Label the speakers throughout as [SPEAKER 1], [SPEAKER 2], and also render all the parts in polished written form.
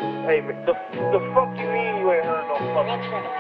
[SPEAKER 1] Hey, man, the fuck you mean you ain't heard no fucking?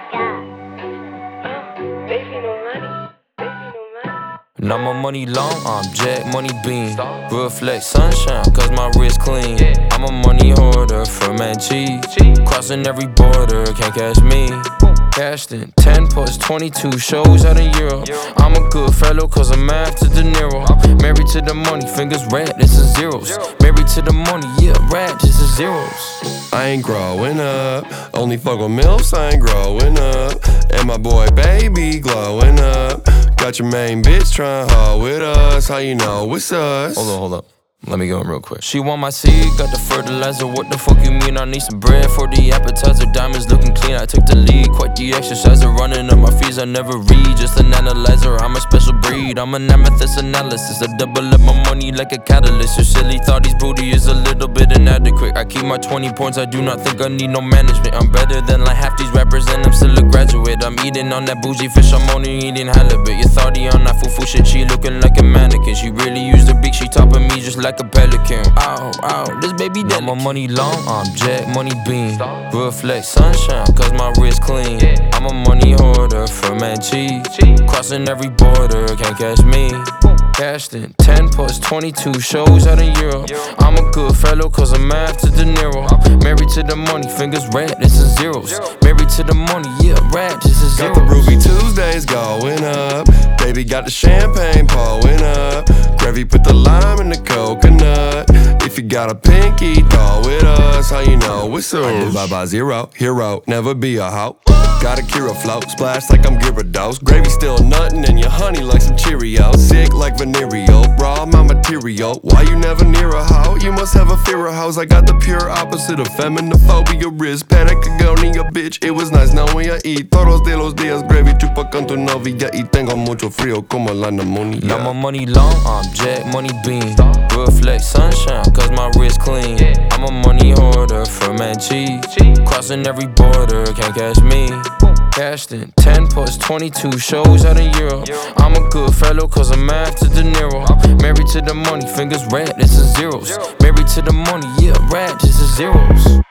[SPEAKER 2] Baby, no money. Baby, no money.
[SPEAKER 3] Now my money long, I'm Jack Money Bean. Real flex sunshine, cause my wrist clean. I'm a money hoarder for man G. Crossing every border, can't catch me. Cashed in 10 plus 22 shows out in Europe. I'm a good fellow cause I'm after De Niro. Married to the money, fingers red, this is zeros. Married to the money, yeah, rat, this is zeros.
[SPEAKER 4] I ain't growing up, only fuck with MILFs, I ain't growing up. And my boy baby glowing up. Got your main bitch trying hard with us, how you know it's us?
[SPEAKER 3] Hold up. Let me go in real quick. She want my seed, got the fertilizer. What the fuck you mean? I need some bread for the appetizer. Diamonds looking clean, I took the lead. Quite the exerciser, running up my fees. I never read, just an analyzer. I'm a special breed, I'm an amethyst analysis. I double up my money like a catalyst. Your silly thought his booty is a little bit inadequate. I keep my 20 points, I do not think I need no management. I'm better than like half these rappers and I'm still a graduate. I'm eating on that bougie fish, I'm only eating halibut. You thought he on that foo-foo shit, she looking like a mannequin. She really used the beak, she topping me just like a pelican. Ow, this baby dead. My money long, I'm Jack Money Bean. Real flex sunshine, cause my wrist clean. I'm a money hoarder for man G. Crossing every border, can't catch me. Cashed in 10 plus 22 shows out in Europe. I'm a good fellow cause I'm after De Niro. Married to the money, fingers red, this is zeros. Married to the money, yeah, rat, this is zeros.
[SPEAKER 4] Got the Ruby Tuesdays going up. Baby got the champagne pouring up. Gravy put the lime in the coconut. If you got a pinky, throw it us, how you know it's us? I live by zero, hero, never be a hoe. Got a Kira flow, splash like I'm Gyarados. Gravy still nuttin' and your honey like some Cheerios. Sick like venereal, raw my material. Why you never near a hoe? You must have a fear of hoes. I got the pure opposite of feminophobia. Wrist panic agonia, bitch. It was nice knowing I eat todos de los días. Gravy chupa con tu novia y tengo mucho frío como la pneumonia.
[SPEAKER 3] Now my money long, I'm Jack Money Bean. Real flex sunshine, cause my wrist clean. I'm a money hoarder for man G. Crossing every border, can't catch me. Cashed in 10 plus 22 shows out in Europe. I'm a good fellow cause I'm after De Niro. Married to the money, fingers red, this is zeros. Married to the money, yeah, rat, this is zeros.